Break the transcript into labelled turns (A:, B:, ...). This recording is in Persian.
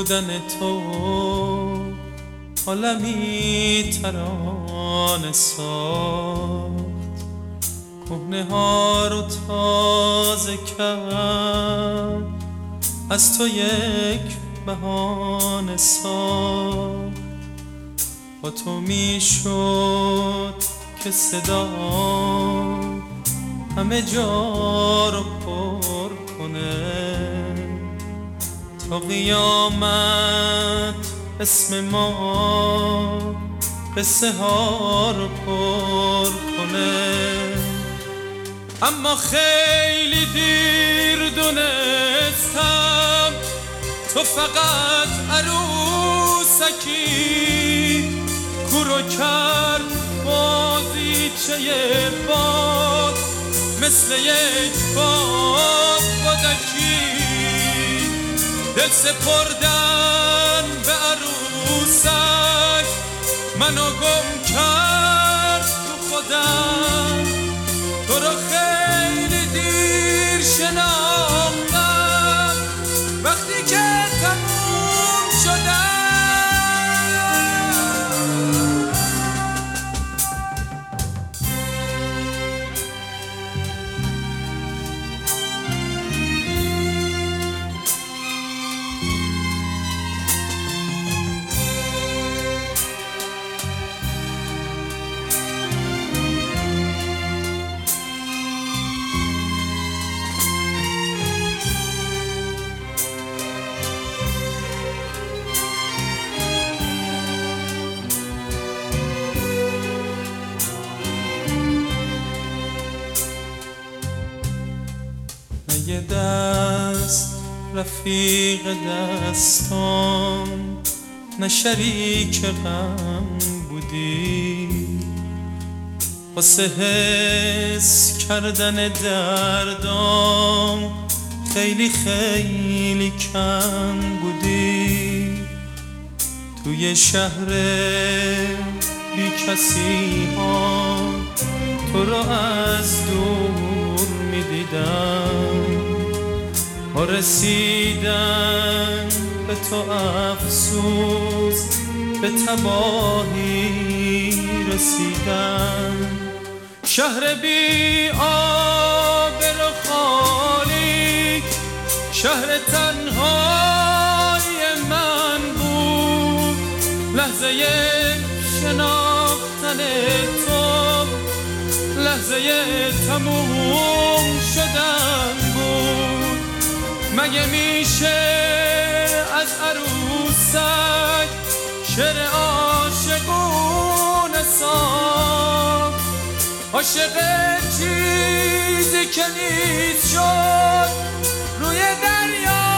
A: بودن تو عالمی ترانه ساخت، کهنه ها رو تازه کرد، از تو یک بهانه ساخت. با تو میشد که صدا همه جا رو پر کنه، تا قیامت اسم ما قصه ها رو پر کنه. اما خیلی دیر دونستم تو فقط عروسکی، کورو کرد بازیچه باد مثل یک باد بادکی. دل سپردن به عروسک منو گم کرد تو خودم، تو رو خیلی دیر شناختم وقتی که تموم شدم. یه دست رفیق دستام، نه شریک غم بودی، واسه حس کردن دردام خیلی خیلی کم بودی. توی شهر بی کسی ها تو رو از دور میدیدم، با رسیدن به تو افسوس به تباهی رسیدم. شهر بی آبر و خالی شهر تنهای من بود، لحظه شناختن تو لحظه تموم شدن بود. مگه میشه از عروسک شعر عاشقونه ساخت؟ عاشق چیزی که نیست شد روی دریا